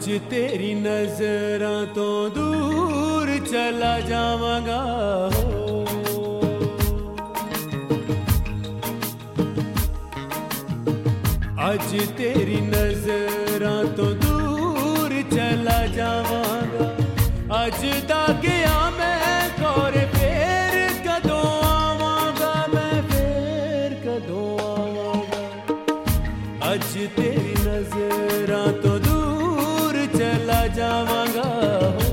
आज तेरी नजरां तो दूर चला जावांगा हो। आज तेरी नजरां तो दूर चला जावांगा। आज दा गया मैं और फिर कदों आवांगा, मैं फिर कदों आवांगा। आज तेरी नजरां तो दूर चला जावांगा हो।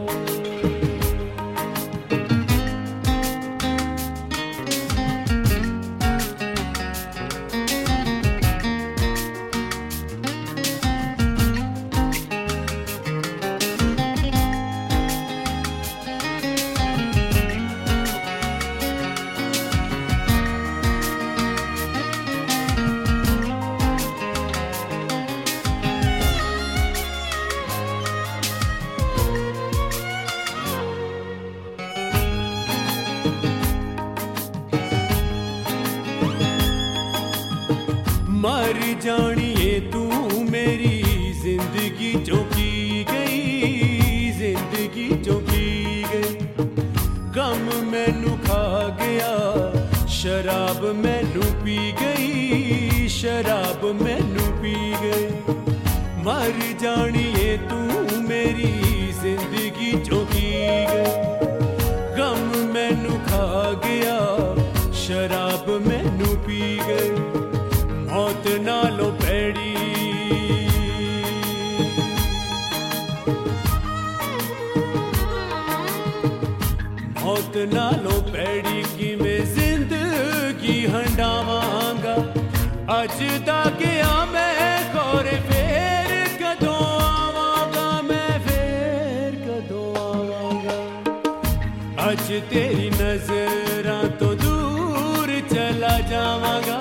मर जानिए तू मेरी जिंदगी जो की गई, जिंदगी जो की गई। गम मैनू खा गया, शराब मैनू पी गई, शराब मैनू पी गई। मर जानिए तू मेरी जिंदगी जो की गई। गम मैनू खा गया, शराब मैनू पी गई। मौत नालों पैड़ी, मौत नालों पैड़ी कि मैं जिंदगी हंडावांगा। अज दा गया मैं और फिर कदों आवांगा, मैं फिर कदों आवांगा। अज तेरी नजरां तो दूर चला जावांगा।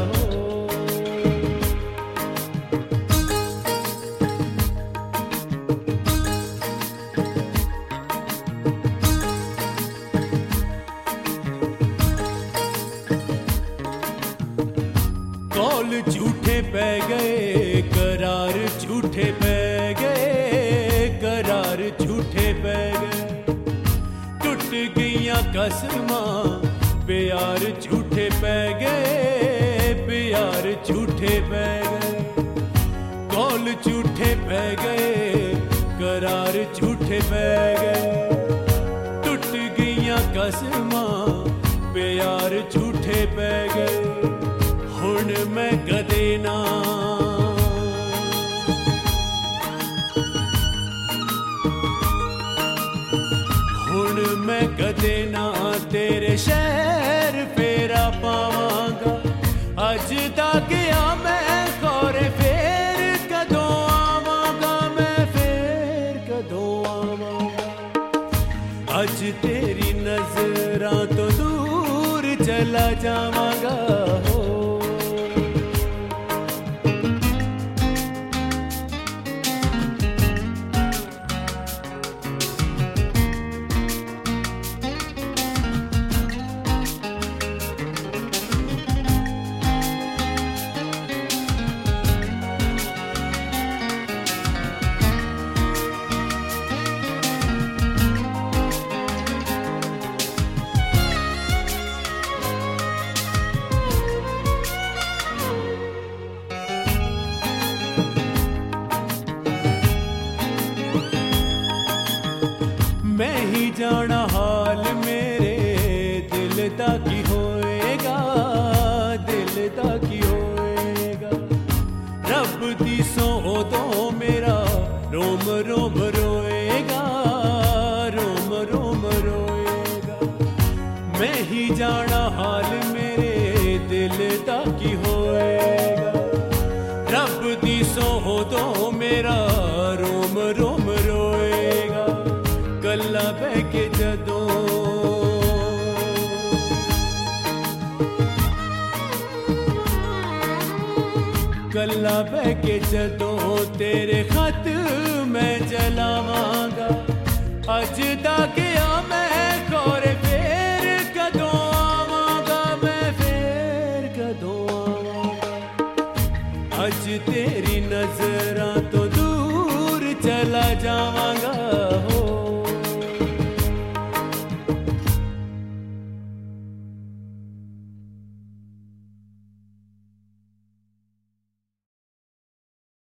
कौल झूठे पै गए, करार झूठे पै गए, करार झूठे पै गए। टुट गईयां कसमां, प्यार झूठे पै गए, प्यार झूठे पै गए। कौल झूठे पै गए, करार झूठे पै गए। टुट गईयां कसमां, प्यार झूठे पै गए। हुण मैं कदे ना, हुण मैं कदे ना तेरे शहर फेरा पावांगा। अज दा गया मैं और फिर कदों आवांगा, मैं फिर कदों आवांगा। अज तेरी नजरां तो दूर चला जावांगा हो। मैं ही जाना हाल मेरे दिल दा की होएगा, दिल दा की होएगा। रब दी सौ तो मेरा रोम रोम रोएगा, रोम रोम रोएगा। मैं ही जाना हाल मेरे दिल दा की होएगा। रब दी सौ तो मेरा रोम रोम रोएगा। कल्ला बह के जदों, कल्ला बह के जदों तेरे खत मैं जलावांगा। अज दा गया मैं